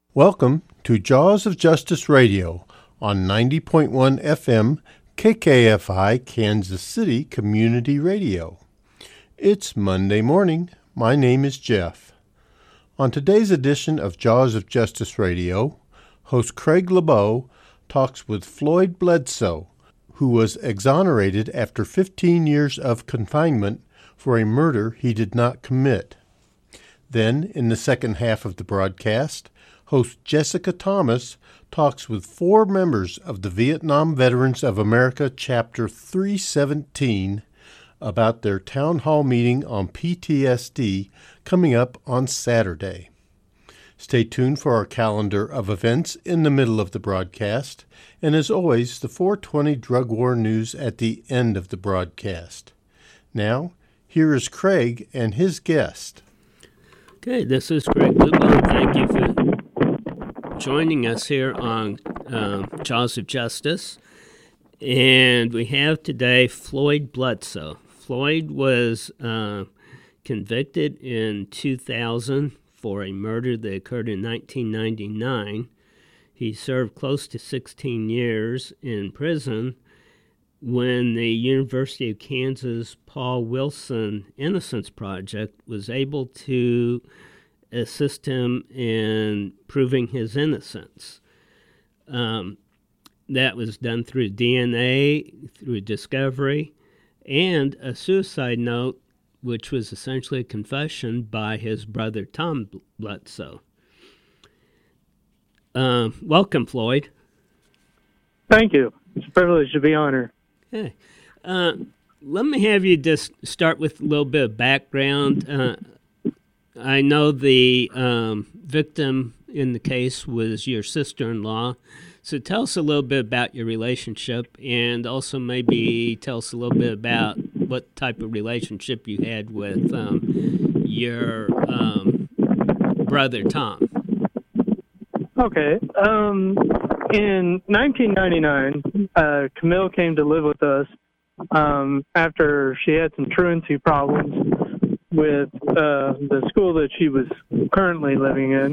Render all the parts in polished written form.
Welcome to Jaws of Justice Radio on 90.1 FM KKFI Kansas City Community Radio. It's Monday morning. My name is Jeff. On today's edition of Jaws of Justice Radio, host Craig LeBeau talks with Floyd Bledsoe, who was exonerated after 15 years of confinement for a murder he did not commit. Then, in the second half of the broadcast, host Jessica Thomas talks with 4 members of the Vietnam Veterans of America Chapter 317 about their town hall meeting on PTSD coming up on Saturday. Stay tuned for our calendar of events in the middle of the broadcast, and as always, the 420 Drug War News at the end of the broadcast. Now, here is Craig and his guest. Okay, this is Craig LeBeau. Thank you for joining us here on Jaws of Justice. And we have today Floyd Bledsoe. Floyd was convicted in 2000 for a murder that occurred in 1999. He served close to 16 years in prison when the University of Kansas Paul Wilson Innocence Project was able to assist him in proving his innocence. That was done through DNA, through discovery, and a suicide note, which was essentially a confession by his brother Tom Bledsoe. Welcome, Floyd. Thank you. It's a privilege to be on here. Okay. Let me have you just start with a little bit of background. I know the victim in the case was your sister-in-law, so tell us a little bit about your relationship, and also maybe tell us a little bit about what type of relationship you had with your brother Tom. Okay. In 1999, Camille came to live with us after she had some truancy problems with the school that she was currently living in.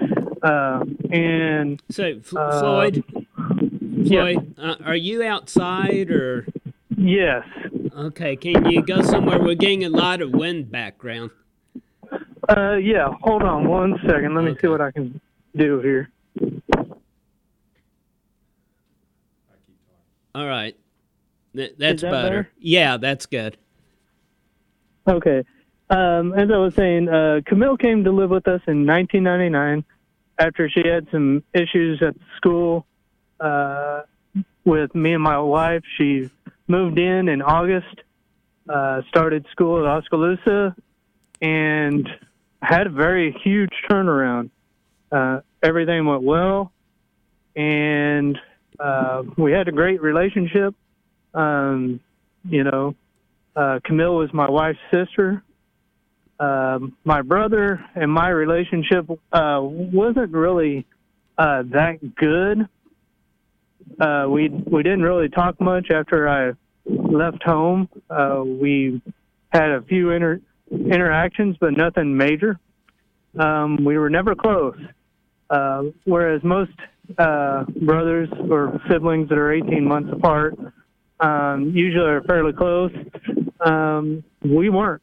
Floyd, yeah. Are you outside or? Yes. Okay, can you go somewhere? We're getting a lot of wind background. Yeah, hold on one second. Let me see what I can do here. All right. That's Is that better? Yeah, that's good. Okay. As I was saying, Camille came to live with us in 1999 after she had some issues at school with me and my wife. She moved in August, started school at Oskaloosa, and had a very huge turnaround. Everything went well, and we had a great relationship. Camille was my wife's sister. My brother and my relationship wasn't really that good. We didn't really talk much after I left home. We had a few interactions, but nothing major. We were never close. Whereas most brothers or siblings that are 18 months apart usually are fairly close, we weren't.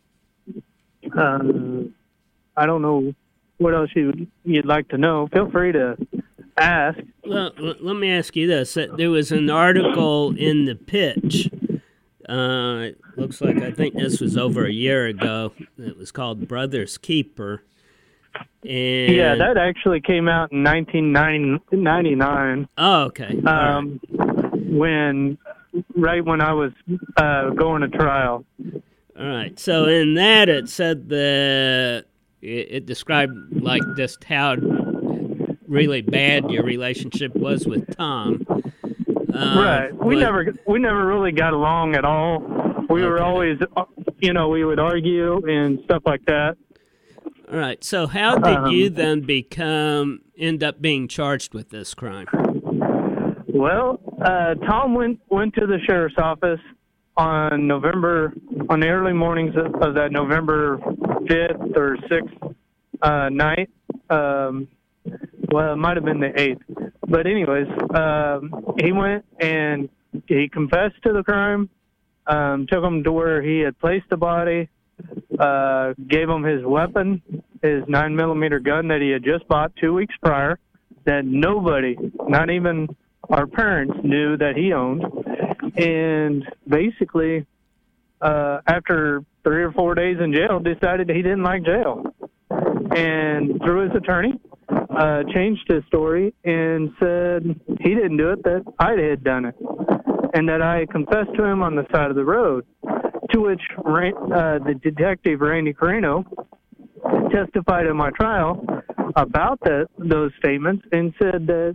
I don't know what else you'd like to know. Feel free to ask. Well, let me ask you this. There was an article in The Pitch. It looks like, I think this was over a year ago. It was called Brother's Keeper. And yeah, that actually came out in 1999. Oh, okay. Right when I was going to trial. All right. So in that, it said that it described like just how really bad your relationship was with Tom. Right. We never really got along at all. We were always, we would argue and stuff like that. All right. So how did you then end up being charged with this crime? Well, Tom went to the sheriff's office on the early mornings of that November 5th or 6th night. Well, it might have been the 8th. But anyways, he went and he confessed to the crime, took him to where he had placed the body, gave him his weapon, his 9mm gun that he had just bought 2 weeks prior, that nobody, not even our parents, knew that he owned. And basically, after 3 or 4 days in jail, decided he didn't like jail. And through his attorney, changed his story and said he didn't do it, that I had done it, and that I confessed to him on the side of the road. To which the detective, Randy Carino, testified in my trial about those statements and said that,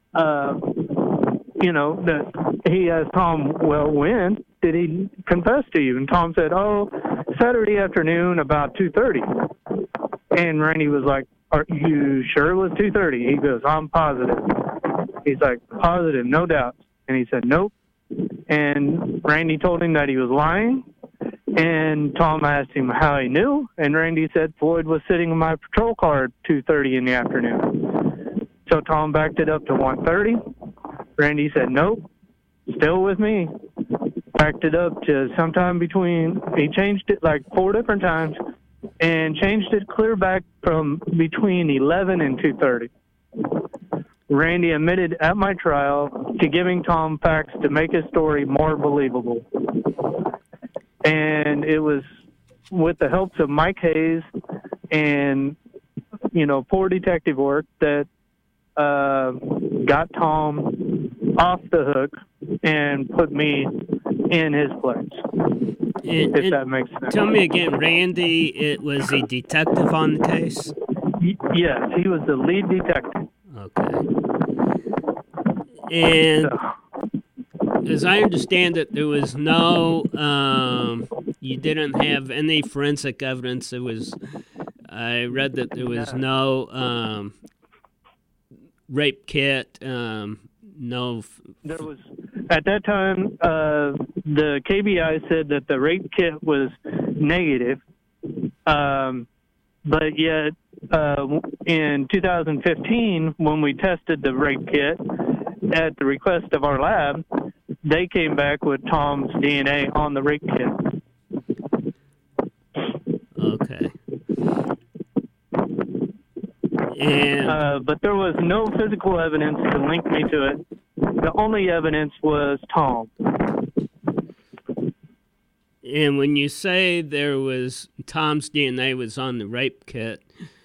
that he asked Tom, well, when did he confess to you? And Tom said, Saturday afternoon about 2:30. And Randy was like, are you sure it was 2:30? He goes, I'm positive. He's like, positive, no doubt. And he said, nope. And Randy told him that he was lying. And Tom asked him how he knew. And Randy said Floyd was sitting in my patrol car at 2:30 in the afternoon. So Tom backed it up to 1:30. Randy said, nope, still with me. Backed it up to sometime between, he changed it like 4 different times, and changed it clear back from between 11 and 2:30. Randy admitted at my trial to giving Tom facts to make his story more believable. And it was with the help of Mike Hayes and, poor detective work that got Tom off the hook and put me in his place. If that makes sense. Tell me again, Randy, was he detective on the case? Yes, he was the lead detective. Okay. And as I understand it, there was no, you didn't have any forensic evidence. I read that there was no rape kit, no. There was, at that time, the KBI said that the rape kit was negative, but yet in 2015, when we tested the rape kit at the request of our lab, they came back with Tom's DNA on the rape kit. Okay. And but there was no physical evidence to link me to it. The only evidence was Tom. And when you say there was Tom's DNA was on the rape kit,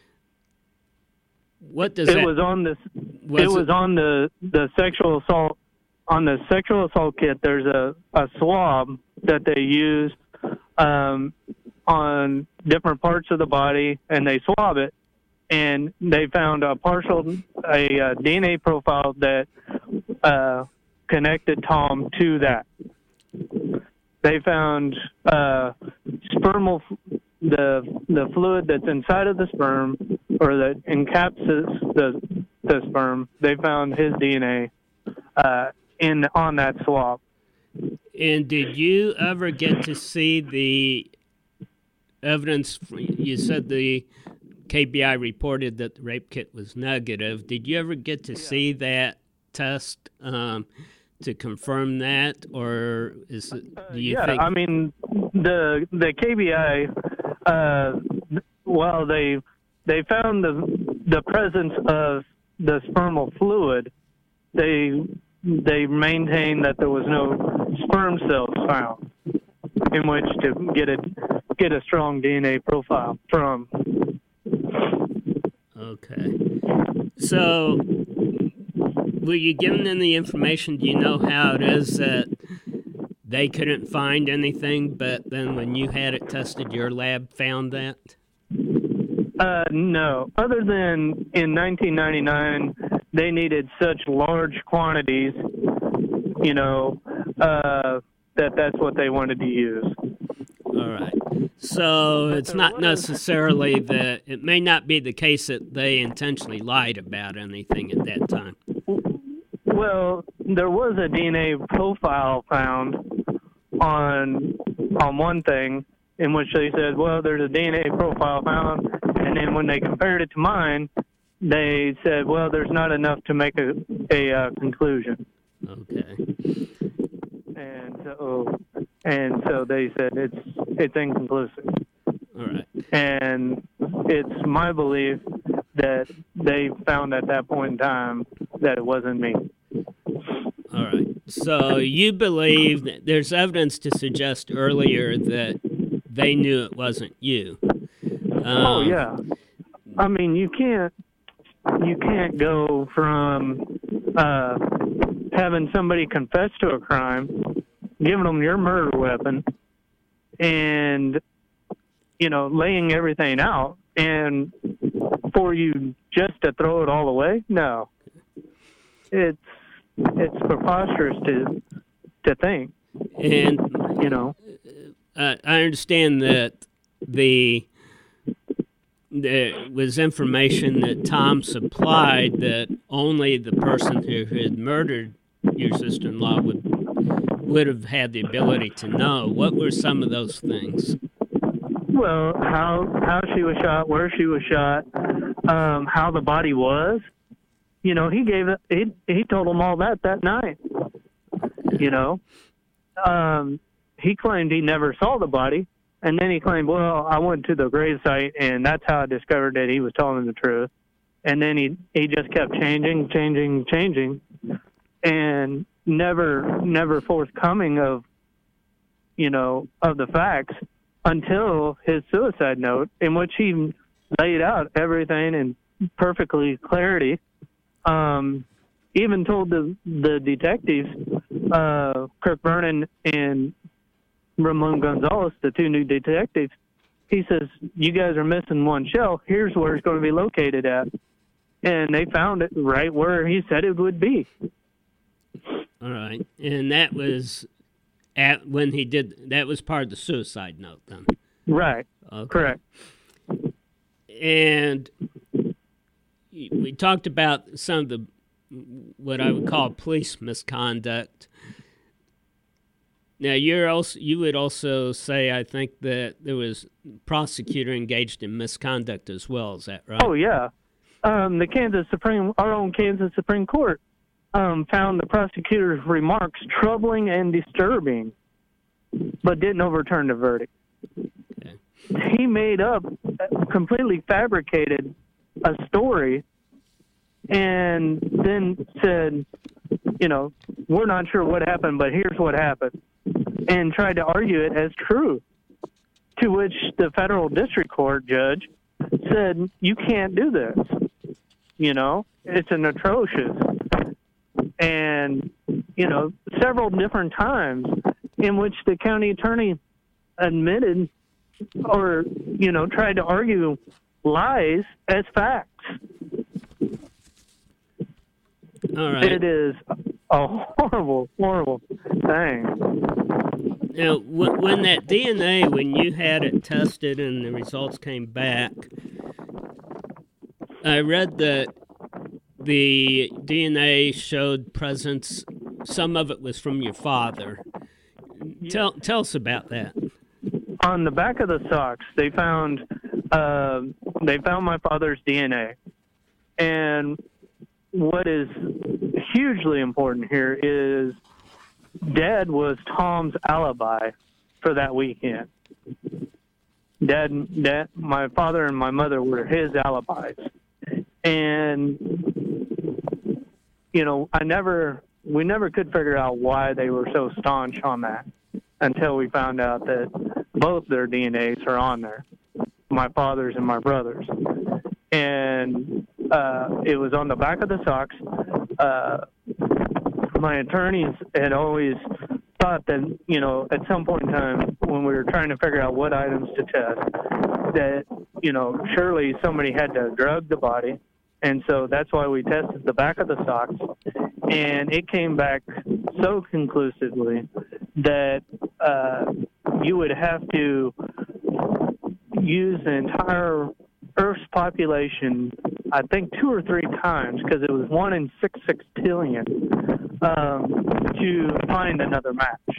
what does it was on this? It was on the sexual assault. On the sexual assault kit, there's a swab that they use on different parts of the body, and they swab it, and they found a DNA profile that connected Tom to that. They found spermal, the fluid that's inside of the sperm, or that encapsulates the sperm. They found his DNA on that swab. And did you ever get to see the evidence? You said the KBI reported that the rape kit was negative. Did you ever get to see that test to confirm that, or is it? Do you think? I mean, the KBI. Well, they found the presence of the spermal fluid. They maintained that there was no sperm cells found in which to get a strong DNA profile from. Okay. So, were you given any information? Do you know how it is that they couldn't find anything, but then when you had it tested, your lab found that? No. Other than in 1999, they needed such large quantities, that's what they wanted to use. All right. So it's not necessarily that, it may not be the case that they intentionally lied about anything at that time. Well, there was a DNA profile found on one thing in which they said, well, there's a DNA profile found, and then when they compared it to mine, they said, well, there's not enough to make a conclusion. Okay. And so they said it's inconclusive. All right. And it's my belief that they found at that point in time that it wasn't me. All right. So you believe that there's evidence to suggest earlier that they knew it wasn't you. Oh yeah. I mean, you can't go from having somebody confess to a crime, giving them your murder weapon, and laying everything out, and for you just to throw it all away. No, it's preposterous to think. And I understand that there was information that Tom supplied that only the person who had murdered your sister-in-law would have had the ability to know. What were some of those things? Well, how she was shot, where she was shot, how the body was. He told them all that night. He claimed he never saw the body, and then he claimed, well, I went to the gravesite, and that's how I discovered that he was telling the truth. And then he just kept changing, and never forthcoming of the facts until his suicide note, in which he laid out everything in perfectly clarity. Even told the detectives, Kirk Vernon and Ramon Gonzalez, the two new detectives, he says, you guys are missing one shell. Here's where it's going to be located at. And they found it right where he said it would be. All right. And that was that was part of the suicide note then? Right. Okay. Correct. And we talked about some of the, what I would call police misconduct. Now, you would also say, I think, that there was prosecutor engaged in misconduct as well. Is that right? Oh, yeah. Our own Kansas Supreme Court found the prosecutor's remarks troubling and disturbing, but didn't overturn the verdict. Okay. He made up, completely fabricated a story, and then said, we're not sure what happened, but here's what happened, and tried to argue it as true, to which the federal district court judge said, you can't do this. It's an atrocious. And, several different times in which the county attorney admitted or, tried to argue lies as facts. All right. It is a horrible, horrible thing. Now, when that DNA, when you had it tested and the results came back, I read that the DNA showed presence, some of it was from your father. Tell us about that. On the back of the socks, they found my father's DNA. And what is hugely important here is Dad was Tom's alibi for that weekend. Dad, my father and my mother were his alibis. And, we never could figure out why they were so staunch on that until we found out that both their DNAs are on there, my father's and my brother's. And it was on the back of the socks. My attorneys had always thought that, at some point in time when we were trying to figure out what items to test, that, surely somebody had to drug the body. And so that's why we tested the back of the socks. And it came back so conclusively that you would have to use the entire Earth's population, I think 2 or 3 times, because it was 1 in 6 sextillion, to find another match.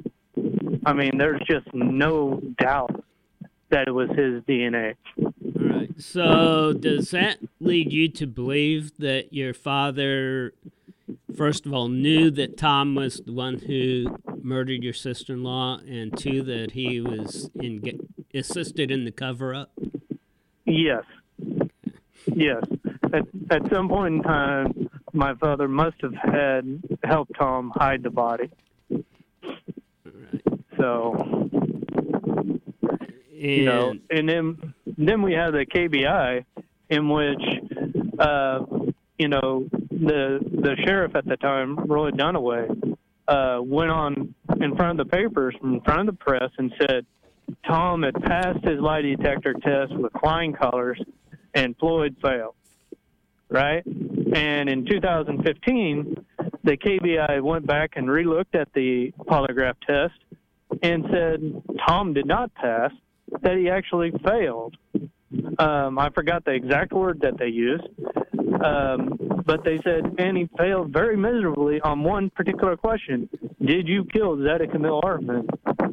I mean, there's just no doubt that it was his DNA. All right. So does that lead you to believe that your father, first of all, knew that Tom was the one who murdered your sister-in-law, and two, that he was assisted in the cover-up? Yes. Yes. At some point in time, my father must have had helped Tom hide the body. Right. So, and then we have the KBI, in which, the sheriff at the time, Roy Dunaway, went on in front of the papers, in front of the press, and said Tom had passed his lie detector test with flying colors, and Floyd failed. Right? And in 2015, the KBI went back and relooked at the polygraph test and said Tom did not pass, that he actually failed. I forgot the exact word that they used, but they said, and he failed very miserably on one particular question. Did you kill Zedek Camille Hartman?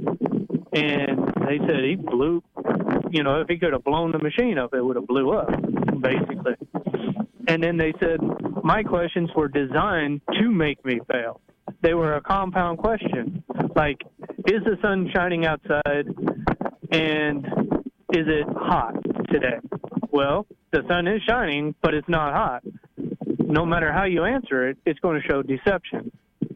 And they said he blew, if he could have blown the machine up, it would have blew up, basically. And then they said, my questions were designed to make me fail. They were a compound question. Like, is the sun shining outside, and is it hot today? Well, the sun is shining, but it's not hot. No matter how you answer it, it's going to show deception.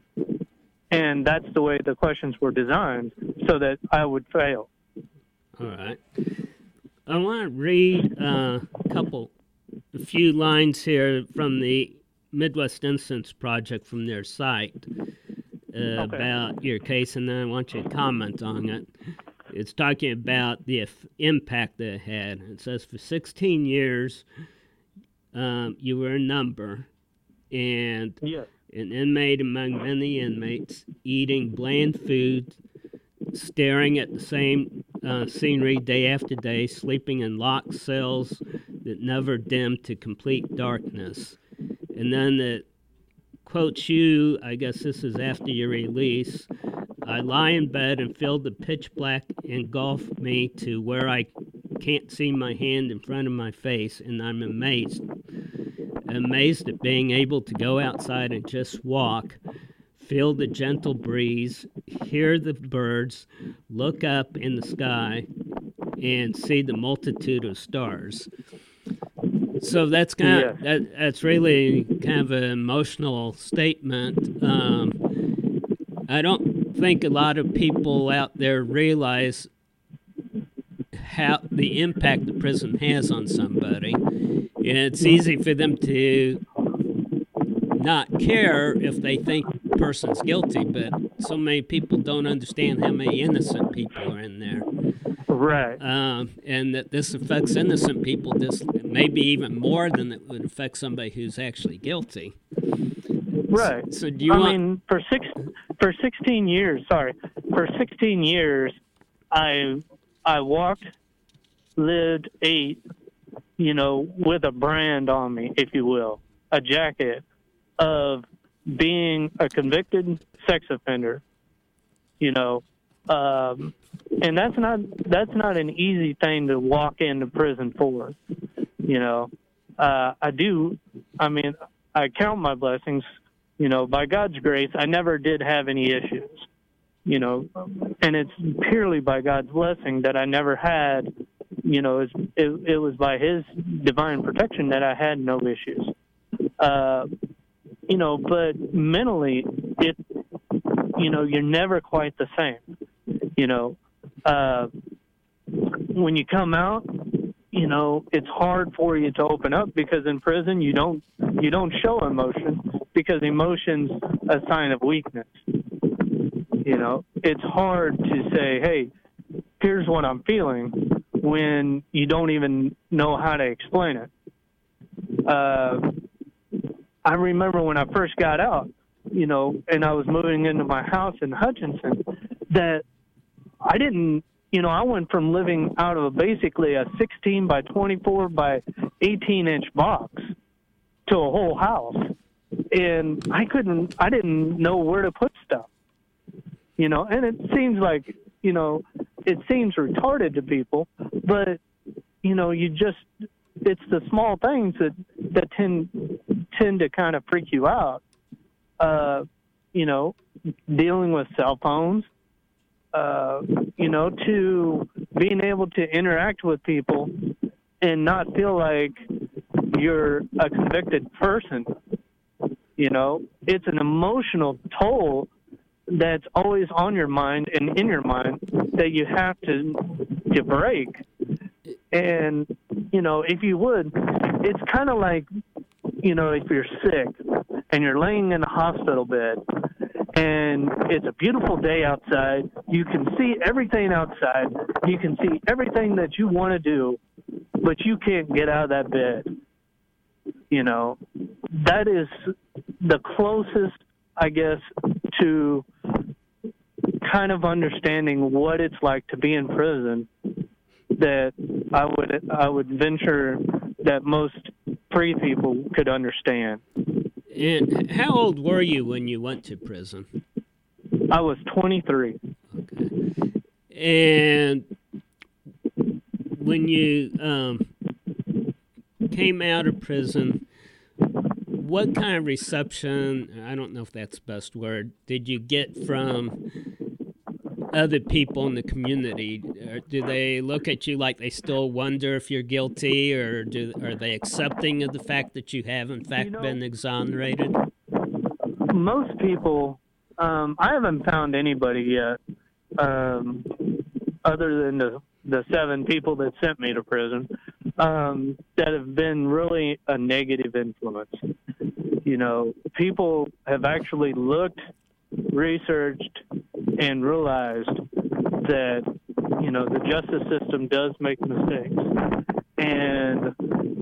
And that's the way the questions were designed, so that I would fail. All right. I want to read a few lines here from the Midwest Innocence Project from their site about your case, and then I want you to comment on it. It's talking about the impact that it had. It says, for 16 years, you were a number, and yes, an inmate among many inmates, eating bland food, staring at the same scenery day after day, sleeping in locked cells that never dimmed to complete darkness. And then it quotes you, I guess this is after your release, I lie in bed and feel the pitch black engulf me to where I can't see my hand in front of my face, and I'm amazed at being able to go outside and just walk, feel the gentle breeze, hear the birds, look up in the sky, and see the multitude of stars. So that's that's really kind of an emotional statement. I don't think a lot of people out there realize how the impact the prison has on somebody. And it's easy for them to not care if they think the person's guilty, but so many people don't understand how many innocent people are in there. Right. And that this affects innocent people maybe even more than it would affect somebody who's actually guilty. Right. So do you for 16 years, I walked, lived, ate, with a brand on me, if you will, a jacket of being a convicted sex offender, and that's not an easy thing to walk into prison for, I count my blessings, by God's grace, I never did have any issues, and it's purely by God's blessing that I never had, it was by His divine protection that I had no issues. But mentally, you're never quite the same. When you come out, it's hard for you to open up, because in prison you don't show emotion, because emotion's a sign of weakness. It's hard to say, hey, here's what I'm feeling, when you don't even know how to explain it. I remember when I first got out, and I was moving into my house in Hutchinson, that I didn't, I went from living out of basically a 16 by 24 by 18-inch box to a whole house. And I didn't know where to put stuff, and it seems like, it seems retarded to people, but, it's the small things that tend to kind of freak you out. Dealing with cell phones, to being able to interact with people and not feel like you're a convicted person. It's an emotional toll that's always on your mind and in your mind that you have to break. And, if you would, it's kind of like, if you're sick and you're laying in a hospital bed and it's a beautiful day outside, you can see everything outside, you can see everything that you want to do, but you can't get out of that bed. That is the closest, I guess, to kind of understanding what it's like to be in prison that I would venture that most free people could understand. And how old were you when you went to prison? I was 23. Okay. And when you came out of prison, what kind of reception, I don't know if that's the best word, did you get from other people in the community? Do they look at you like they still wonder if you're guilty, or are they accepting of the fact that you have, in fact, been exonerated? Most people, I haven't found anybody yet, other than the 7 people that sent me to prison, that have been really a negative influence. People have actually looked, researched, and realized that, the justice system does make mistakes. And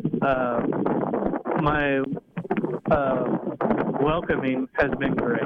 my welcoming has been great.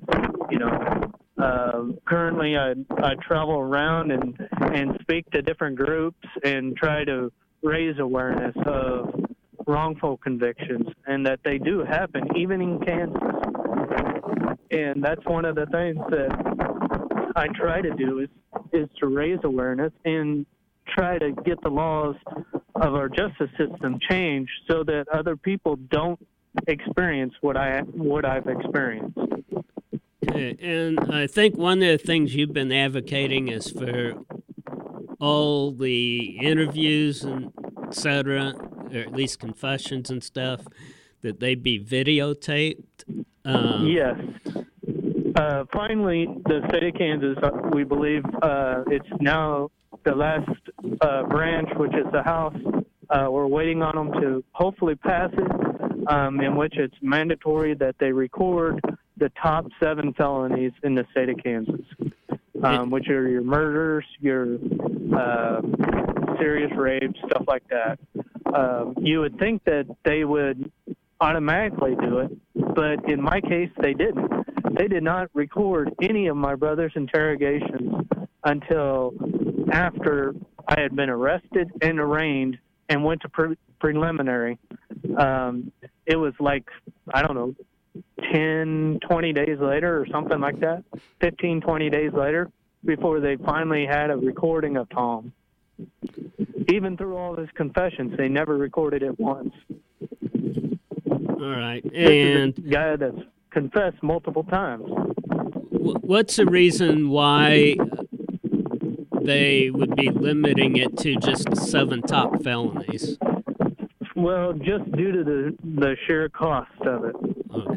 Currently I travel around and speak to different groups and try to raise awareness of wrongful convictions and that they do happen, even in Kansas. And that's one of the things that I try to do is to raise awareness and try to get the laws of our justice system changed so that other people don't experience what I've experienced. And I think one of the things you've been advocating is for all the interviews and et cetera, or at least confessions and stuff, that they be videotaped. Yes. Finally, the state of Kansas, we believe it's now the last branch, which is the House. We're waiting on them to hopefully pass it, in which it's mandatory that they record the top 7 felonies in the state of Kansas, which are your murders, your serious rapes, stuff like that. You would think that they would automatically do it, but in my case, they didn't. They did not record any of my brother's interrogations until after I had been arrested and arraigned and went to preliminary. It was like, I don't know, 10, 20 days later or something like that, 15, 20 days later, before they finally had a recording of Tom. Even through all his confessions, they never recorded it once. All right. And And this is a guy that's confessed multiple times. what's the reason why they would be limiting it to just 7 top felonies? Well, just due to the sheer cost of it.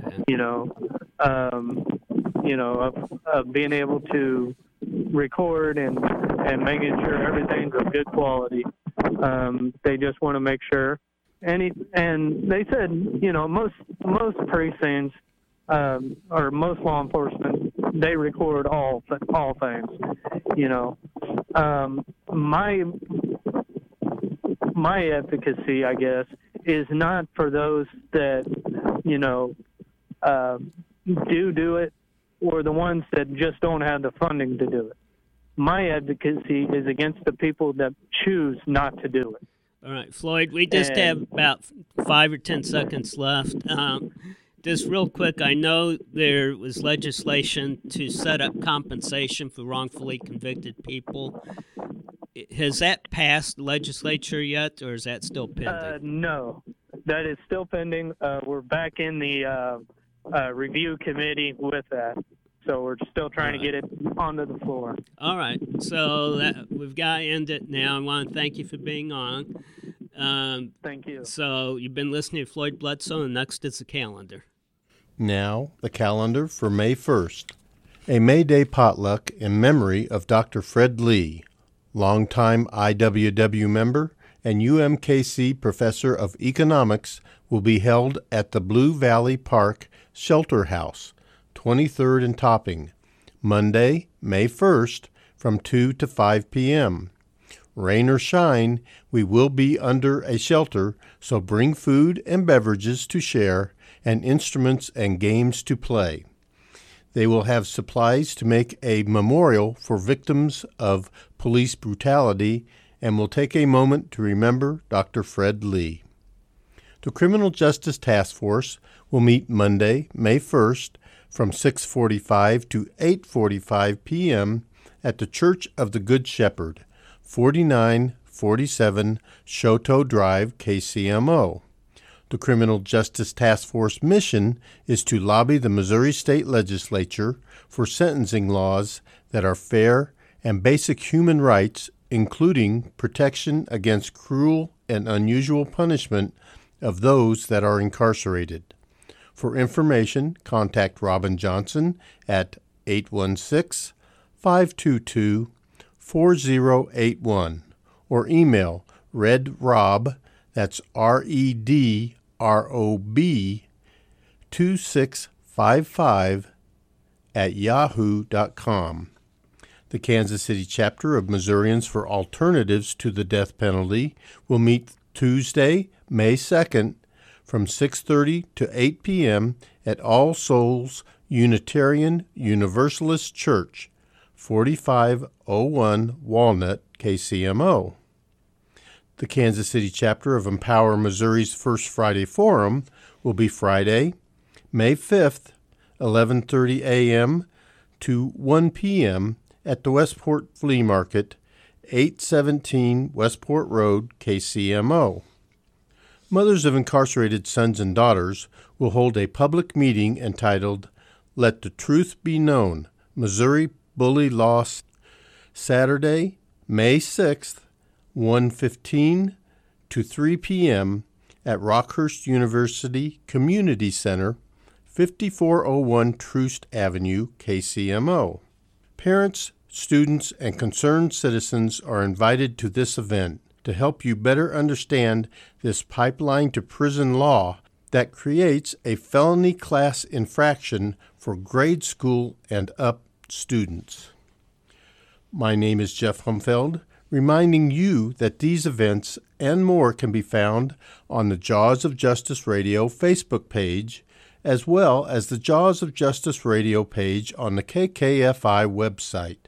Okay. Of being able to record and making sure everything's of good quality. They just want to make sure. And they said, most precincts or most law enforcement, they record all things. My advocacy, I guess, is not for those that do it, or the ones that just don't have the funding to do it. My advocacy is against the people that choose not to do it. All right, Floyd, we just have about 5 or 10 seconds left. Just real quick, I know there was legislation to set up compensation for wrongfully convicted people. has that passed legislature yet, or is that still pending? No, that is still pending. We're back in the review committee with that. So we're still trying to get it onto the floor. All right. So we've got to end it now. I want to thank you for being on. Thank you. So you've been listening to Floyd Bledsoe, and next is the calendar. Now, the calendar for May 1st. A May Day potluck in memory of Dr. Fred Lee, longtime IWW member and UMKC professor of economics, will be held at the Blue Valley Park Shelter House, 23rd and Topping, Monday, May 1st, from 2 to 5 p.m. Rain or shine, we will be under a shelter, so bring food and beverages to share and instruments and games to play. They will have supplies to make a memorial for victims of police brutality and will take a moment to remember Dr. Fred Lee. The Criminal Justice Task Force will meet Monday, May 1st, from 6:45 to 8:45 p.m. at the Church of the Good Shepherd, 4947 Choteau Drive, KCMO. The Criminal Justice Task Force mission is to lobby the Missouri State Legislature for sentencing laws that are fair and basic human rights, including protection against cruel and unusual punishment of those that are incarcerated. For information, contact Robin Johnson at 816-522-4081 or email redrob, that's REDROB, 2655 at yahoo.com. The Kansas City chapter of Missourians for Alternatives to the Death Penalty will meet Tuesday, May 2nd, from 6:30 to 8 p.m. at All Souls Unitarian Universalist Church, 4501 Walnut, KCMO. The Kansas City chapter of Empower Missouri's First Friday Forum will be Friday, May 5th, 11:30 a.m. to 1 p.m. at the Westport Flea Market, 817 Westport Road, KCMO. Mothers of incarcerated sons and daughters will hold a public meeting entitled Let the Truth Be Known, Missouri Bully Law, Saturday, May 6th, 1:15 to 3 p.m. at Rockhurst University Community Center, 5401 Troost Avenue, KCMO. Parents, students, and concerned citizens are invited to this event to help you better understand this pipeline to prison law that creates a felony class infraction for grade school and up students. My name is Jeff Humfeld, reminding you that these events and more can be found on the Jaws of Justice Radio Facebook page, as well as the Jaws of Justice Radio page on the KKFI website,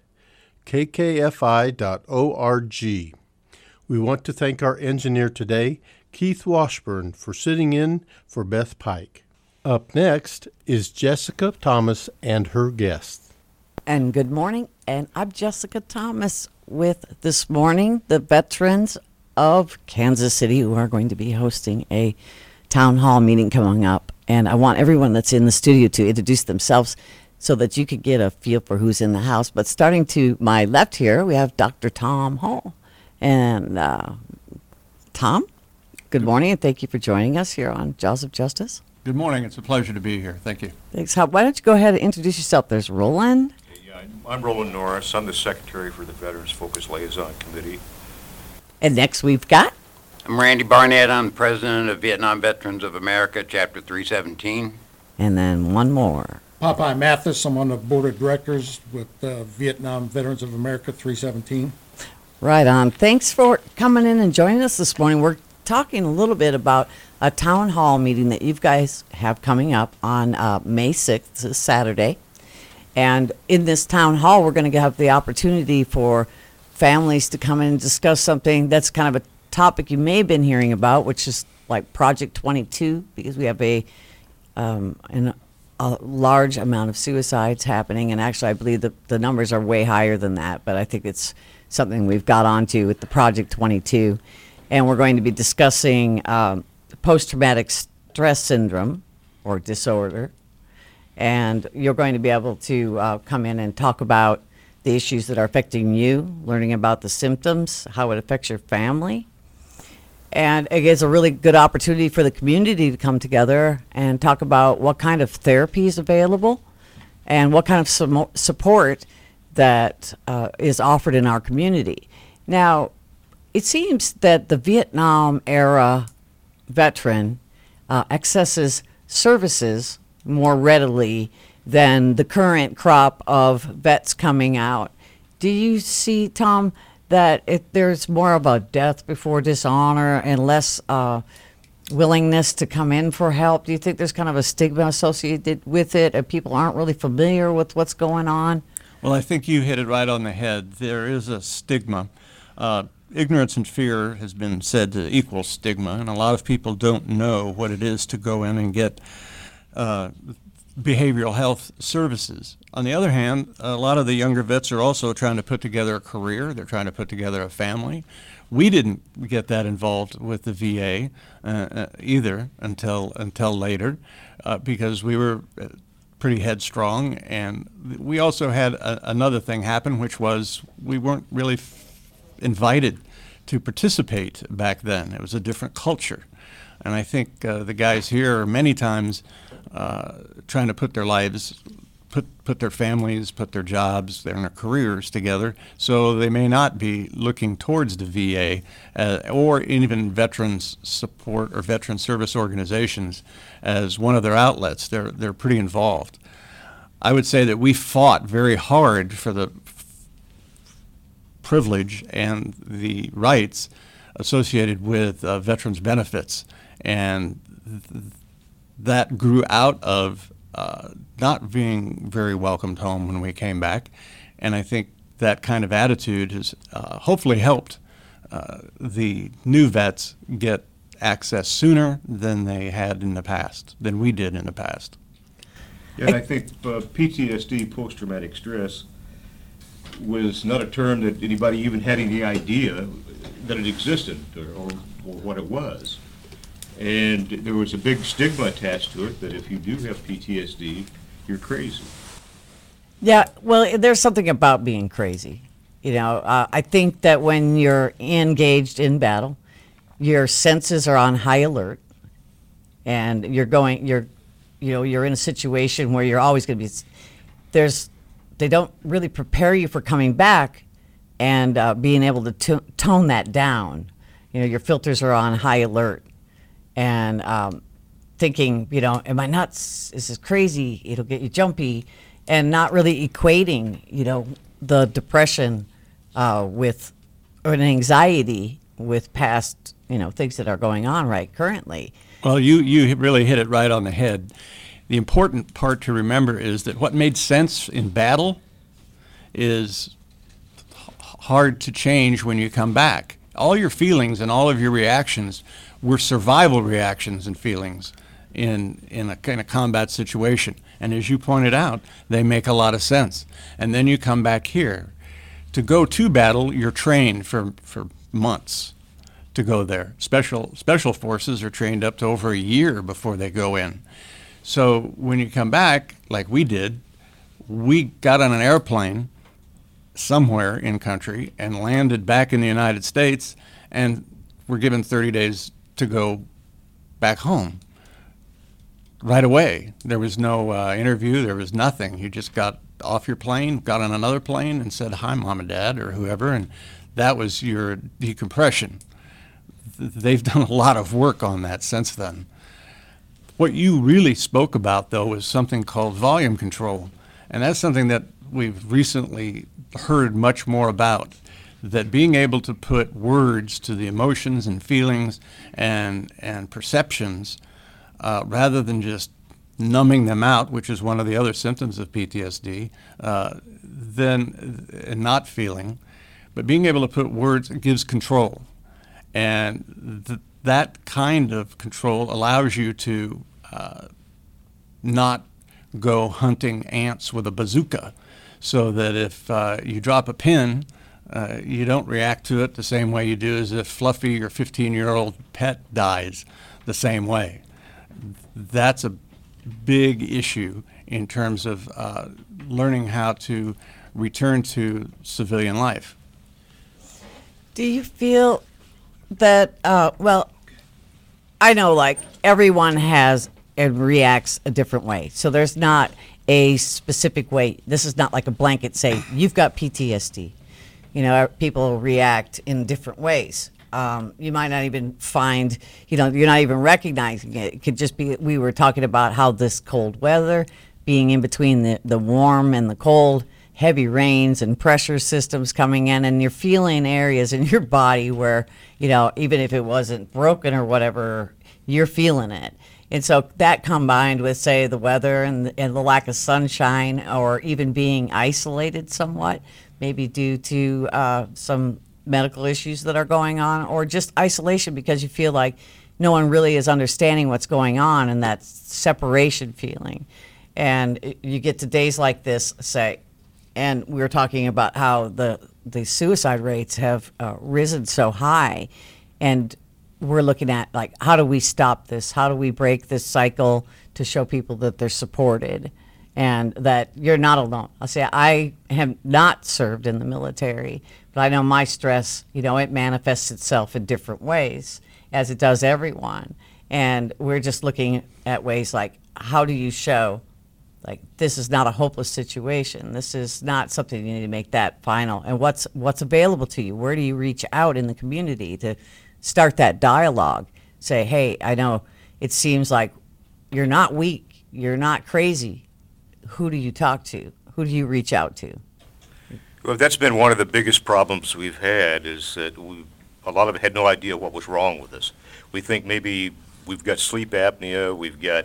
kkfi.org. We want to thank our engineer today, Keith Washburn, for sitting in for Beth Pike. Up next is Jessica Thomas and her guests. And good morning, and I'm Jessica Thomas with this morning the veterans of Kansas City who are going to be hosting a town hall meeting coming up. And I want everyone that's in the studio to introduce themselves so that you could get a feel for who's in the house. But starting to my left here, we have Dr. Tom Hall. And Tom, good morning, and thank you for joining us here on Jaws of Justice. Good morning. It's a pleasure to be here. Thank you. Thanks. Why don't you go ahead and introduce yourself? There's Roland. Yeah, I'm Roland Norris. I'm the secretary for the Veterans Focus Liaison Committee. And next we've got? I'm Randy Barnett. I'm the president of Vietnam Veterans of America, Chapter 317. And then one more. Popeye Mathis. I'm on the board of directors with Vietnam Veterans of America 317. Right on. Thanks for coming in and joining us this morning. We're talking a little bit about a town hall meeting that you guys have coming up on May 6th, this Saturday. And in this town hall, we're going to have the opportunity for families to come in and discuss something that's kind of a topic you may have been hearing about, which is like Project 22, because we have a a large amount of suicides happening, and actually I believe the numbers are way higher than that, but I think it's something we've got onto with the Project 22. And we're going to be discussing post-traumatic stress syndrome or disorder. And you're going to be able to come in and talk about the issues that are affecting you, learning about the symptoms, how it affects your family. And it is a really good opportunity for the community to come together and talk about what kind of therapy is available and what kind of support that is offered in our community. Now, it seems that the Vietnam era veteran accesses services more readily than the current crop of vets coming out. Do you see, Tom, that there's more of a death before dishonor and less willingness to come in for help? Do you think there's kind of a stigma associated with it and people aren't really familiar with what's going on? Well, I think you hit it right on the head. There is a stigma. Ignorance and fear has been said to equal stigma, and a lot of people don't know what it is to go in and get behavioral health services. On the other hand, a lot of the younger vets are also trying to put together a career. They're trying to put together a family. We didn't get that involved with the VA either until later because we were pretty headstrong, and we also had another thing happen, which was we weren't really invited to participate back then. It was a different culture. And I think the guys here are many times trying to put their lives, put their families, put their jobs, their careers together, so they may not be looking towards the VA or even veterans support or veteran service organizations as one of their outlets. They're pretty involved. I would say that we fought very hard for the privilege and the rights associated with veterans benefits, and that grew out of not being very welcomed home when we came back, and I think that kind of attitude has hopefully helped the new vets get access sooner than they had in the past, than we did in the past. Yeah, and I think PTSD, post-traumatic stress, was not a term that anybody even had any idea that it existed or what it was. And there was a big stigma attached to it that if you do have PTSD, you're crazy. Yeah, well, there's something about being crazy. You know, I think that when you're engaged in battle, your senses are on high alert, and you're in a situation where you're always going to be. They don't really prepare you for coming back, and being able to tone that down. You know, your filters are on high alert, and thinking, you know, am I nuts? Is this crazy? It'll get you jumpy, and not really equating, you know, the depression with or an anxiety with past, you know, things that are going on right currently. Well, you really hit it right on the head. The important part to remember is that what made sense in battle is hard to change when you come back. All your feelings and all of your reactions were survival reactions and feelings in a kind of combat situation. And as you pointed out, they make a lot of sense. And then you come back here. To go to battle, you're trained for months to go there. Special forces are trained up to over a year before they go in. So when you come back, like we did, we got on an airplane somewhere in country and landed back in the United States, and were given 30 days to go back home right away. There was no interview. There was nothing. You just got off your plane, got on another plane, and said, "Hi, Mom and Dad," or whoever, and that was your decompression. They've done a lot of work on that since then. What you really spoke about, though, was something called volume control, and that's something that we've recently heard much more about, that being able to put words to the emotions and feelings and perceptions rather than just numbing them out, which is one of the other symptoms of PTSD, and not feeling, but being able to put words gives control. And that kind of control allows you to not go hunting ants with a bazooka, so that if you drop a pin, you don't react to it the same way you do as if Fluffy, your 15-year-old pet, dies the same way. That's a big issue in terms of learning how to return to civilian life. Do you feel that, well, I know like everyone has and reacts a different way. So there's not a specific way. This is not like a blanket say, you've got PTSD. You know, people react in different ways. You might not even find, you know, you're not even recognizing it. It could just be, we were talking about how this cold weather, being in between the warm and the cold, heavy rains and pressure systems coming in, and you're feeling areas in your body where, you know, even if it wasn't broken or whatever, you're feeling it. And so that combined with, say, the weather and the lack of sunshine, or even being isolated somewhat, maybe due to some medical issues that are going on, or just isolation because you feel like no one really is understanding what's going on, and that separation feeling. And you get to days like this, say, and we were talking about how the suicide rates have risen so high, and we're looking at, like, how do we stop this? How do we break this cycle to show people that they're supported and that you're not alone? I'll say I have not served in the military, but I know my stress, you know, it manifests itself in different ways, as it does everyone. And we're just looking at ways like, how do you show, like, this is not a hopeless situation. This is not something you need to make that final. And what's available to you? Where do you reach out in the community to start that dialogue? Say, hey, I know it seems like you're not weak, you're not crazy. Who do you talk to? Who do you reach out to? Well, that's been one of the biggest problems we've had, is that a lot of it had no idea what was wrong with us. We think maybe we've got sleep apnea, we've got,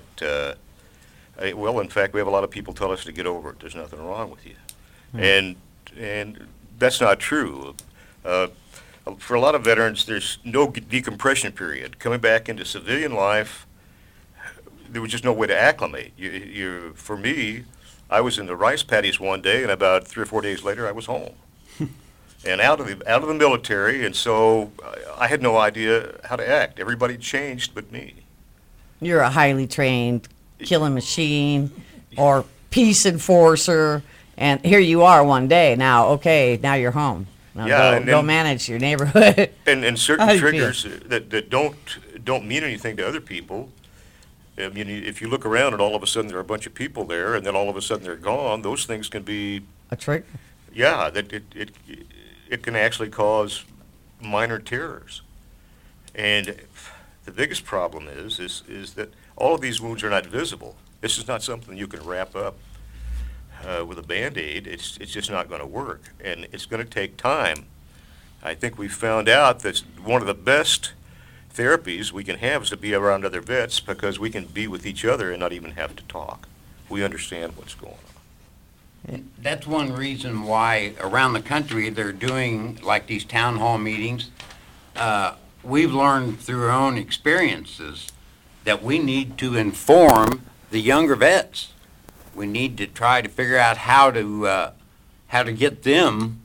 well, in fact, we have a lot of people tell us to get over it. There's nothing wrong with you. And that's not true. For a lot of veterans, there's no decompression period. Coming back into civilian life, there was just no way to acclimate. For me, I was in the rice paddies one day, and about 3 or 4 days later, I was home. And out of the military, and so I had no idea how to act. Everybody changed but me. You're a highly trained killing machine or peace enforcer, and here you are one day. Now, okay, now you're home. Now go manage your neighborhood. And certain triggers that don't mean anything to other people. I mean, if you look around and all of a sudden there are a bunch of people there, and then all of a sudden they're gone, those things can be a trigger. Yeah, that it can actually cause minor terrors. And the biggest problem is that all of these wounds are not visible. This is not something you can wrap up with a Band-Aid. It's just not going to work, and it's going to take time. I think we found out that one of the best therapies we can have is to be around other vets, because we can be with each other and not even have to talk. We understand what's going on. That's one reason why around the country they're doing like these town hall meetings. We've learned through our own experiences that we need to inform the younger vets. We need to try to figure out how to get them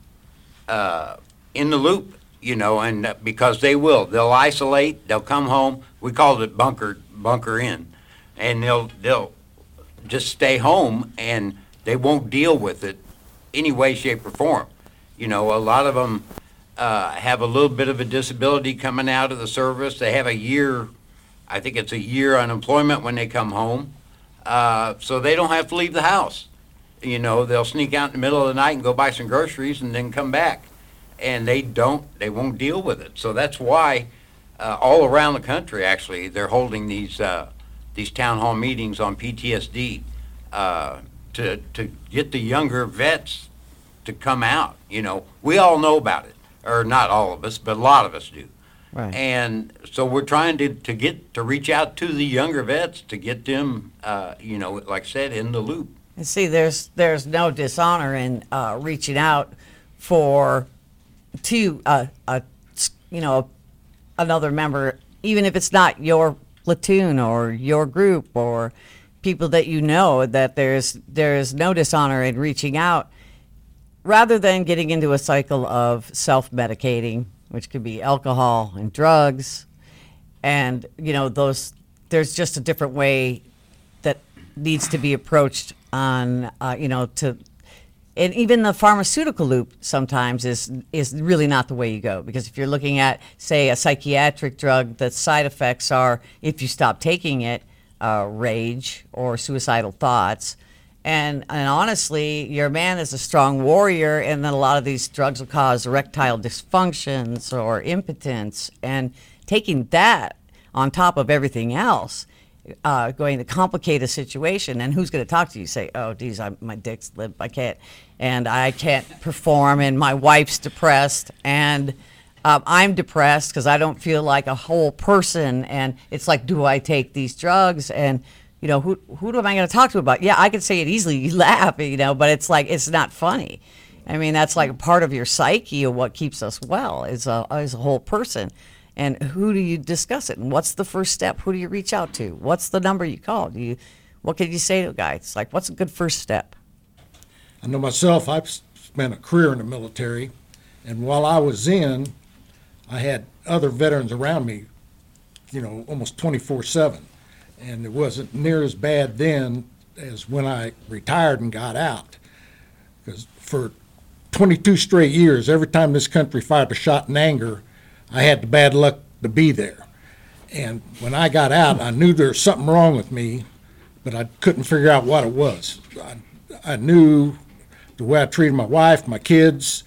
in the loop, you know, and because they'll isolate, they'll come home. We call it bunker in, and they'll just stay home, and they won't deal with it any way, shape, or form. You know, a lot of them have a little bit of a disability coming out of the service. They have a year, I think it's a year unemployment when they come home. So they don't have to leave the house. You know, they'll sneak out in the middle of the night and go buy some groceries and then come back. And they won't deal with it. So that's why all around the country, actually, they're holding these town hall meetings on PTSD to get the younger vets to come out. You know, we all know about it, or not all of us, but a lot of us do. Right. And so we're trying to reach out to the younger vets to get them, you know, like I said, in the loop. And see, there's no dishonor in reaching out to another member, even if it's not your platoon or your group or people that you know, that there's no dishonor in reaching out, rather than getting into a cycle of self-medicating, which could be alcohol and drugs. And, there's just a different way that needs to be approached on, and even the pharmaceutical loop sometimes is really not the way you go. Because if you're looking at, say, a psychiatric drug, the side effects are, if you stop taking it, rage or suicidal thoughts. And honestly, your man is a strong warrior, and then a lot of these drugs will cause erectile dysfunctions or impotence. And taking that on top of everything else, going to complicate a situation. And who's going to talk to you? Say, oh, geez, my dick's limp. I can't perform, and my wife's depressed, and I'm depressed because I don't feel like a whole person. And it's like, do I take these drugs? And who am I going to talk to about? Yeah, I could say it easily. You laugh, but it's like, it's not funny. I mean, that's like part of your psyche of what keeps us well is a whole person. And who do you discuss it? And what's the first step? Who do you reach out to? What's the number you call? What can you say to a guy? It's like, what's a good first step? I know myself, I've spent a career in the military, and while I was in, I had other veterans around me, almost 24/7. And it wasn't near as bad then as when I retired and got out. Because for 22 straight years, every time this country fired a shot in anger, I had the bad luck to be there. And when I got out, I knew there was something wrong with me, but I couldn't figure out what it was. I knew the way I treated my wife, my kids,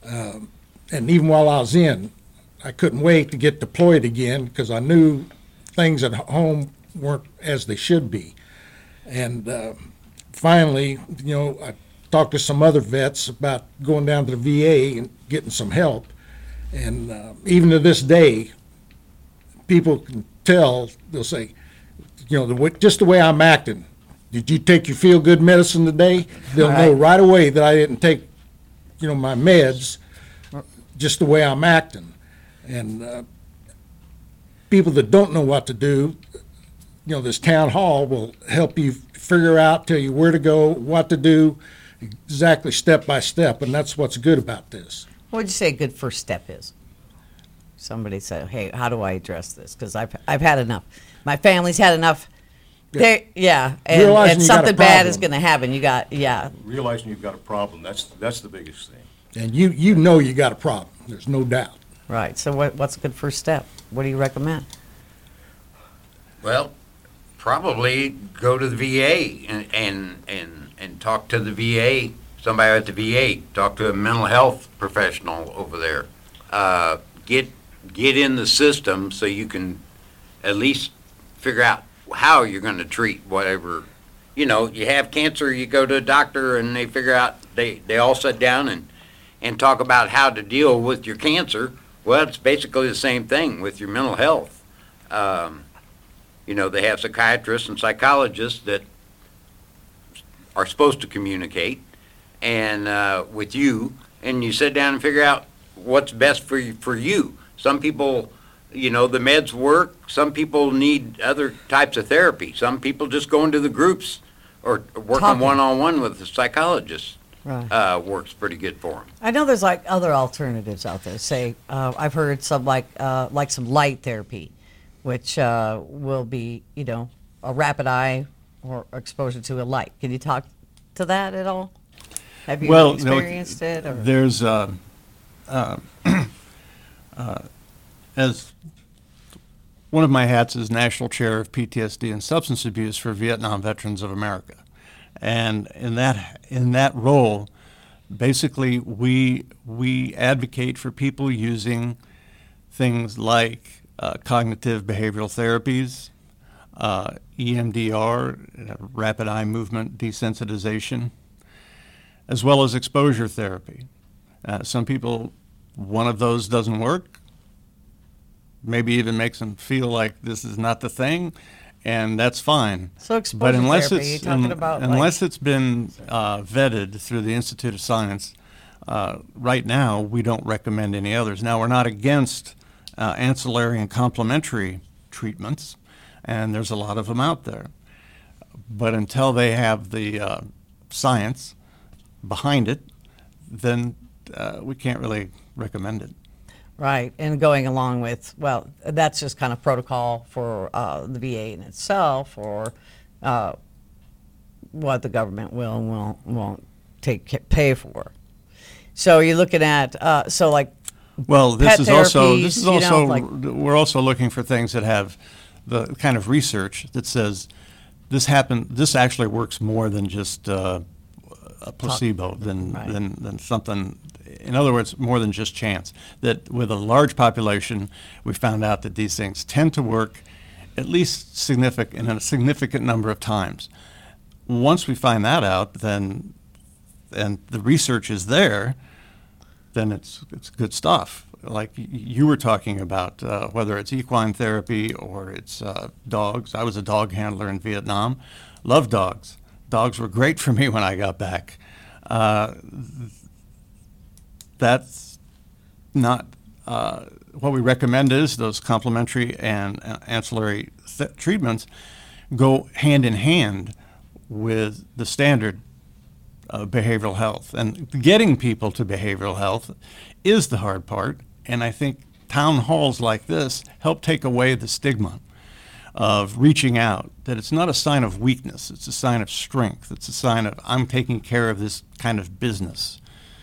and even while I was in, I couldn't wait to get deployed again because I knew things at home weren't as they should be. And finally, I talked to some other vets about going down to the VA and getting some help. And even to this day, people can tell, they'll say, just the way I'm acting. Did you take your feel-good medicine today? They'll know right away that I didn't take, my meds, just the way I'm acting. And people that don't know what to do, this town hall will help you figure out, tell you where to go, what to do, exactly step by step, and that's what's good about this. What would you say a good first step is? Somebody said, hey, how do I address this? Because I've had enough. My family's had enough. Yeah. And something bad is going to happen. Realizing you've got a problem, that's the biggest thing. And you know you got a problem. There's no doubt. Right. So what's a good first step? What do you recommend? Well, probably go to the VA and talk to the VA, somebody at the VA, talk to a mental health professional over there. Get in the system so you can at least figure out how you're going to treat whatever. You have cancer, you go to a doctor and they figure out, they all sit down and talk about how to deal with your cancer. Well, it's basically the same thing with your mental health. They have psychiatrists and psychologists that are supposed to communicate with you, and you sit down and figure out what's best for you. Some people, the meds work. Some people need other types of therapy. Some people just go into the groups or working one-on-one with the psychologist. Right. Works pretty good for them. I know there's like other alternatives out there. Say, I've heard some like some light therapy, which will be, a rapid eye or exposure to a light. Can you talk to that at all? Have you experienced it? Or? There's as one of my hats is National Chair of PTSD and Substance Abuse for Vietnam Veterans of America. And in that role, basically we advocate for people using things like cognitive behavioral therapies, EMDR, rapid eye movement desensitization, as well as exposure therapy. Some people, one of those doesn't work, maybe even makes them feel like this is not the thing, and that's fine. So exposure but unless therapy, it's you're talking about unless it's been vetted through the Institute of Science, right now we don't recommend any others. Now, we're not against ancillary and complementary treatments, and there's a lot of them out there. But until they have the science behind it, then we can't really recommend it. Right, and going along with, well, that's just kind of protocol for the VA in itself, or what the government will and won't pay for. So you're looking at, so like, well, this is also we're also looking for things that have the kind of research that says this actually works more than just a placebo, than something. In other words, more than just chance. That with a large population, we found out that these things tend to work at least in a significant number of times. Once we find that out, then, and the research is there, then it's good stuff. Like you were talking about, whether it's equine therapy or it's dogs. I was a dog handler in Vietnam. Loved dogs. Dogs were great for me when I got back. That's not what we recommend. Is those complementary and ancillary treatments go hand in hand with the standard behavioral health. And getting people to behavioral health is the hard part. And I think town halls like this help take away the stigma of reaching out, that it's not a sign of weakness, it's a sign of strength. It's a sign of, I'm taking care of this kind of business.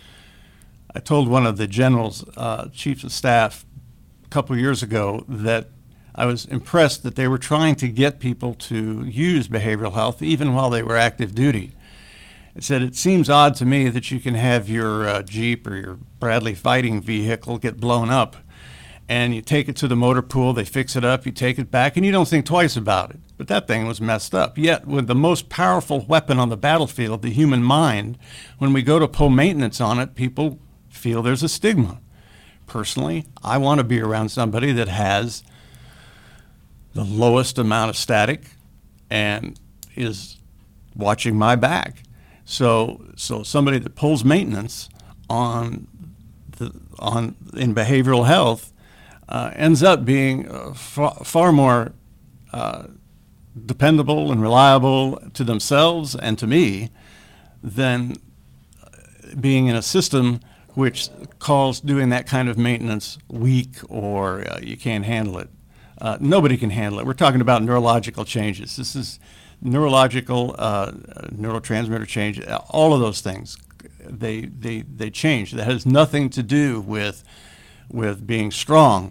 I told one of the general's chiefs of staff a couple of years ago that I was impressed that they were trying to get people to use behavioral health even while they were active duty. I said, it seems odd to me that you can have your Jeep or your Bradley fighting vehicle get blown up, and you take it to the motor pool, they fix it up, you take it back, and you don't think twice about it. But that thing was messed up. Yet, with the most powerful weapon on the battlefield, the human mind, when we go to pull maintenance on it, people feel there's a stigma. Personally, I want to be around somebody that has the lowest amount of static and is watching my back. So somebody that pulls maintenance in behavioral health ends up being far more dependable and reliable to themselves and to me than being in a system which calls doing that kind of maintenance weak or you can't handle it. Nobody can handle it. We're talking about neurological changes. This is neurological, neurotransmitter change, all of those things. They change. That has nothing to do with being strong.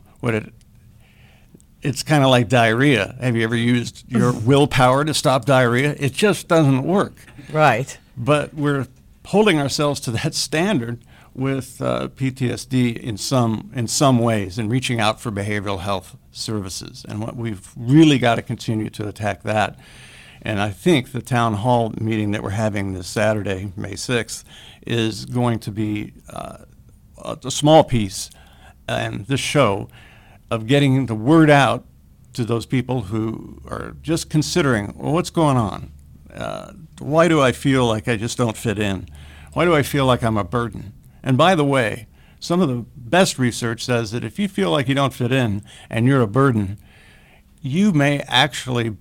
It's kind of like diarrhea. Have you ever used your willpower to stop diarrhea? It just doesn't work. Right. But we're holding ourselves to that standard with PTSD in some ways, and reaching out for behavioral health services. And what we've really got to continue to attack that. And I think the town hall meeting that we're having this Saturday, May 6th, is going to be a small piece, and this show, of getting the word out to those people who are just considering, well, what's going on? Why do I feel like I just don't fit in? Why do I feel like I'm a burden? And by the way, some of the best research says that if you feel like you don't fit in and you're a burden, you may actually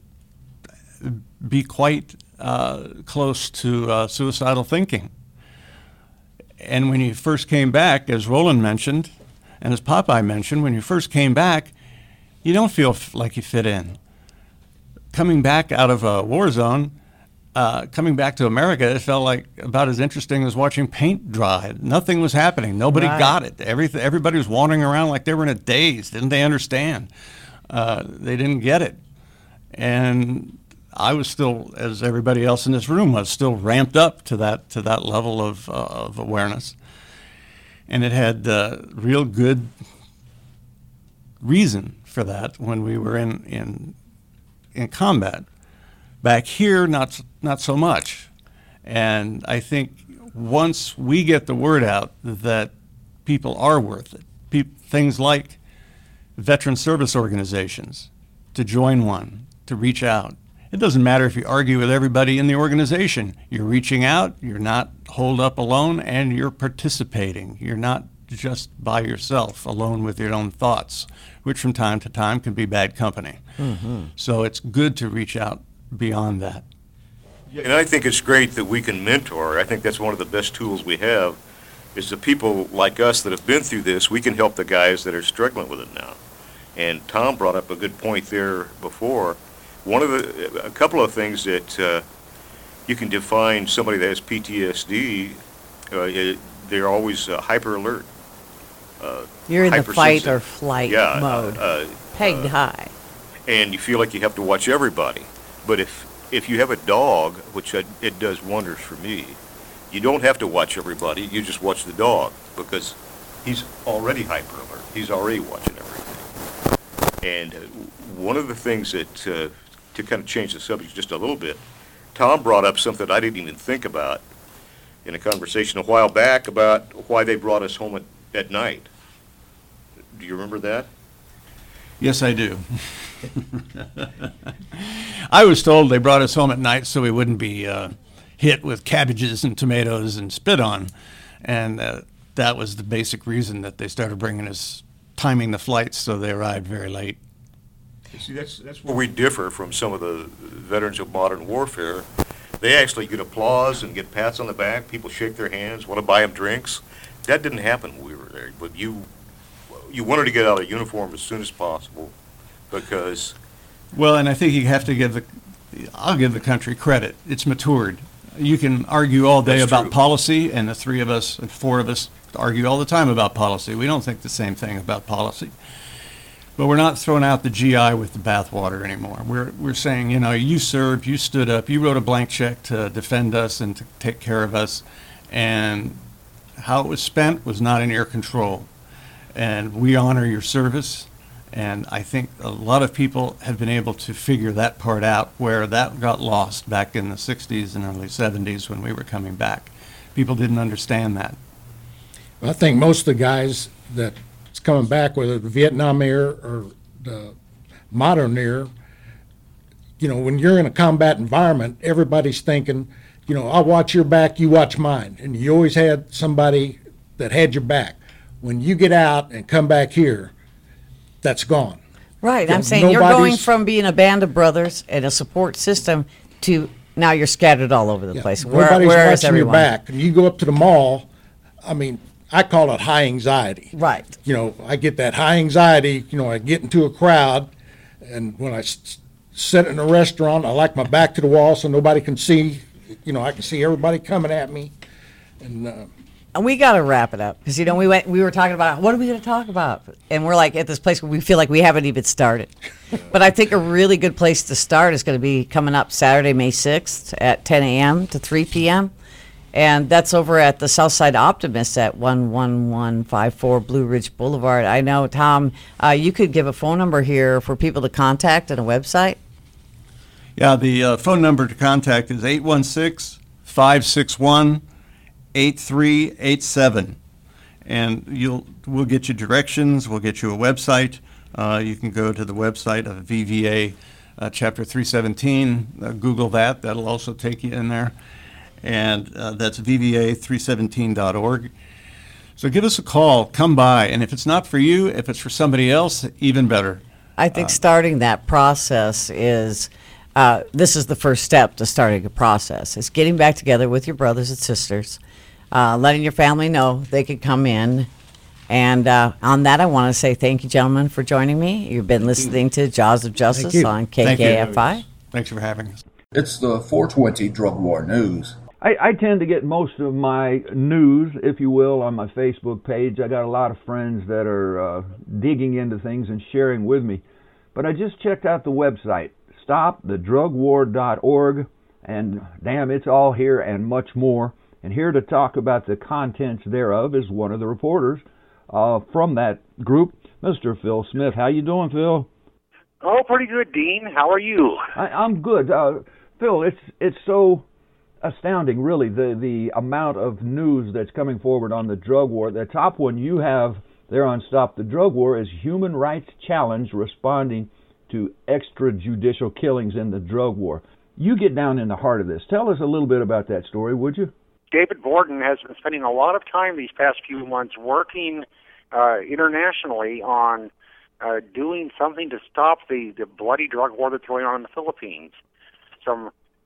be quite close to suicidal thinking. And when you first came back, as Roland mentioned, and as Popeye mentioned, when you first came back, you don't feel like you fit in. Coming back out of a war zone, coming back to America, it felt like about as interesting as watching paint dry. Nothing was happening. Nobody got it. Everybody was wandering around like they were in a daze. Didn't they understand? They didn't get it. And I was still, as everybody else in this room was, still ramped up to that level of awareness. And it had real good reason for that when we were in combat. Back here, not so much. And I think once we get the word out that people are worth it, things like veteran service organizations, to join one, to reach out. It doesn't matter if you argue with everybody in the organization. You're reaching out, you're not holed up alone, and you're participating. You're not just by yourself, alone with your own thoughts, which from time to time can be bad company. Mm-hmm. So it's good to reach out beyond that. And I think it's great that we can mentor. I think that's one of the best tools we have, is the people like us that have been through this, we can help the guys that are struggling with it now. And Tom brought up a good point there before. A couple of things that you can define somebody that has PTSD, they're always hyper alert. You're in the fight or hypersensitive. flight Yeah, mode, pegged high. And you feel like you have to watch everybody. But if you have a dog, which it does wonders for me, you don't have to watch everybody. You just watch the dog, because he's already hyper alert. He's already watching everything. And one of the things that, to kind of change the subject just a little bit, Tom brought up something I didn't even think about in a conversation a while back about why they brought us home at night. Do you remember that? Yes, I do. I was told they brought us home at night so we wouldn't be hit with cabbages and tomatoes and spit on. And that was the basic reason that they started bringing us, timing the flights so they arrived very late. See, that's where we differ from some of the veterans of modern warfare. They actually get applause and get pats on the back. People shake their hands, want to buy them drinks. That didn't happen when we were there. But you wanted to get out of uniform as soon as possible, because... Well, and I think you have to I'll give the country credit. It's matured. You can argue all day That's about true. policy, and the three of us and four of us argue all the time about policy. We don't think the same thing about policy. But we're not throwing out the GI with the bathwater anymore. We're saying, you served, you stood up, you wrote a blank check to defend us and to take care of us, and how it was spent was not in your control. And we honor your service, and I think a lot of people have been able to figure that part out, where that got lost back in the 60s and early 70s when we were coming back. People didn't understand that. I think most of the guys that's coming back, whether the Vietnam era or the modern era, when you're in a combat environment, everybody's thinking, I'll watch your back, you watch mine. And you always had somebody that had your back. When you get out and come back here, that's gone. Right. Yeah, I'm saying you're going nobody's- from being a band of brothers and a support system to now you're scattered all over the Yeah, place. nobody's Where is watching your everyone? back. And you go up to the mall, I call it high anxiety. Right. I get that high anxiety, I get into a crowd, and when I sit in a restaurant, I like my back to the wall so nobody can see, I can see everybody coming at me. And we got to wrap it up because we were talking about what are we going to talk about, and we're like at this place where we feel like we haven't even started. But I think a really good place to start is going to be coming up Saturday, May 6th at 10 a.m. to 3 p.m. And that's over at the Southside Optimist at 11154 Blue Ridge Boulevard. I know, Tom, you could give a phone number here for people to contact and a website. Yeah, the phone number to contact is 816-561-8387. And we'll get you directions, we'll get you a website. You can go to the website of VVA Chapter 317, Google that, that'll also take you in there. And that's VVA317.org. So give us a call, come by, and if it's not for you, if it's for somebody else, even better. I think starting that process is, this is the first step to starting a process. It's getting back together with your brothers and sisters, letting your family know they could come in. And on that, I want to say thank you, gentlemen, for joining me. You've been listening to Jaws of Justice you. on Thank you. KKFI. Thanks for having us. It's the 420 Drug War News. I tend to get most of my news, if you will, on my Facebook page. I got a lot of friends that are digging into things and sharing with me. But I just checked out the website, stopthedrugwar.org, and damn, it's all here and much more. And here to talk about the contents thereof is one of the reporters from that group, Mr. Phil Smith. How you doing, Phil? Oh, pretty good, Dean. How are you? I'm good. Phil, it's so astounding, really, the amount of news that's coming forward on the drug war. The top one you have there on Stop the Drug War is Human Rights Challenge responding to extrajudicial killings in the drug war. You get down in the heart of this. Tell us a little bit about that story, would you? David Borden has been spending a lot of time these past few months working internationally on doing something to stop the bloody drug war that's going on in the Philippines. Some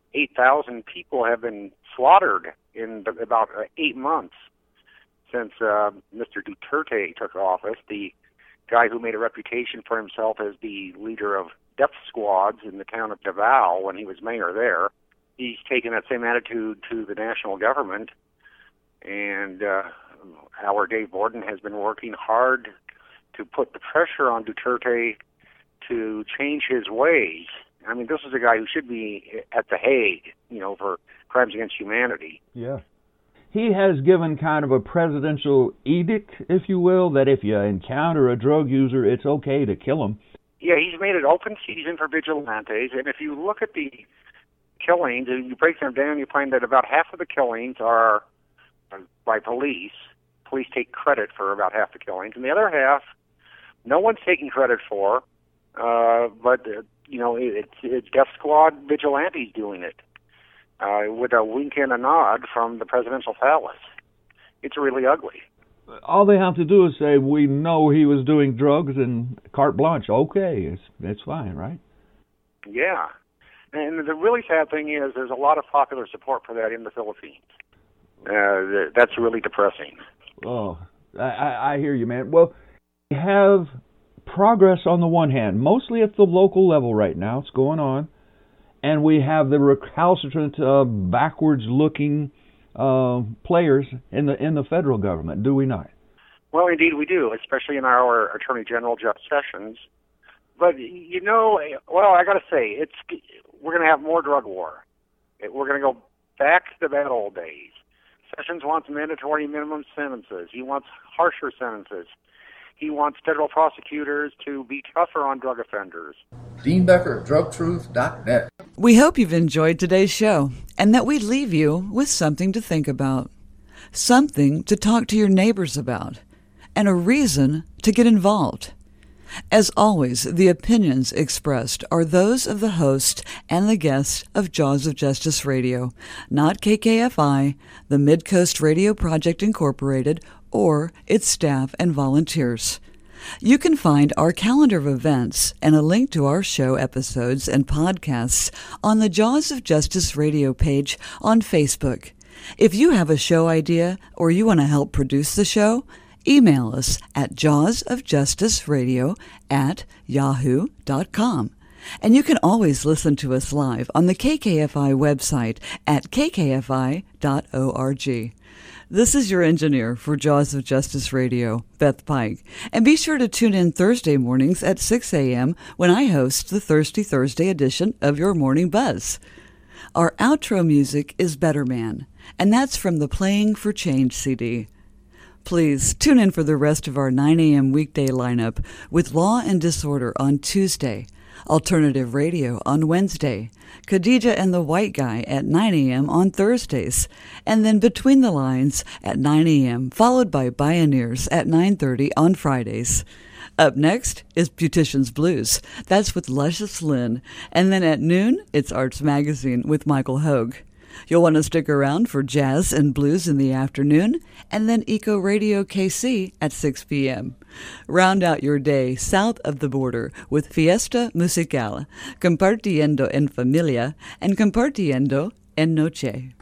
8,000 people have been slaughtered in about 8 months since Mr. Duterte took office, the guy who made a reputation for himself as the leader of death squads in the town of Davao when he was mayor there. He's taken that same attitude to the national government, and our Dave Borden has been working hard to put the pressure on Duterte to change his ways. I mean, this is a guy who should be at The Hague, for crimes against humanity. Yeah. He has given kind of a presidential edict, if you will, that if you encounter a drug user, it's okay to kill him. Yeah, he's made it open season for vigilantes, and if you look at the killings, and you break them down, you find that about half of the killings are by police. Police take credit for about half the killings, and the other half, no one's taking credit for, but it's death squad vigilantes doing it. With a wink and a nod from the presidential palace. It's really ugly. All they have to do is say, we know he was doing drugs, and carte blanche. Okay, it's fine, right? Yeah. And the really sad thing is there's a lot of popular support for that in the Philippines. That's really depressing. Oh, I hear you, man. Well, we have progress on the one hand, mostly at the local level right now. It's going on. And we have the recalcitrant, backwards-looking players in the federal government, do we not? Well, indeed we do, especially in our Attorney General, Jeff Sessions. But, I got to say, we're going to have more drug war. We're going to go back to the bad old days. Sessions wants mandatory minimum sentences. He wants harsher sentences. He wants federal prosecutors to be tougher on drug offenders. Dean Becker, DrugTruth.net. We hope you've enjoyed today's show and that we leave you with something to think about, something to talk to your neighbors about, and a reason to get involved. As always, the opinions expressed are those of the host and the guests of Jaws of Justice Radio, not KKFI, the Midcoast Radio Project Incorporated, or its staff and volunteers. You can find our calendar of events and a link to our show episodes and podcasts on the Jaws of Justice Radio page on Facebook. If you have a show idea or you want to help produce the show, email us at jawsofjusticeradio@yahoo.com. And you can always listen to us live on the KKFI website at kkfi.org. This is your engineer for Jaws of Justice Radio, Beth Pike. And be sure to tune in Thursday mornings at 6 a.m. when I host the Thirsty Thursday edition of your Morning Buzz. Our outro music is Better Man, and that's from the Playing for Change CD. Please tune in for the rest of our 9 a.m. weekday lineup with Law and Disorder on Tuesday, Alternative Radio on Wednesday, Khadija and the White Guy at 9 a.m. on Thursdays, and then Between the Lines at 9 a.m., followed by Bioneers at 9:30 on Fridays. Up next is Beautician's Blues. That's with Luscious Lynn. And then at noon, it's Arts Magazine with Michael Hogue. You'll want to stick around for jazz and blues in the afternoon, and then Eco Radio KC at 6 p.m. Round out your day south of the border with Fiesta Musical, Compartiendo en Familia, and Compartiendo en Noche.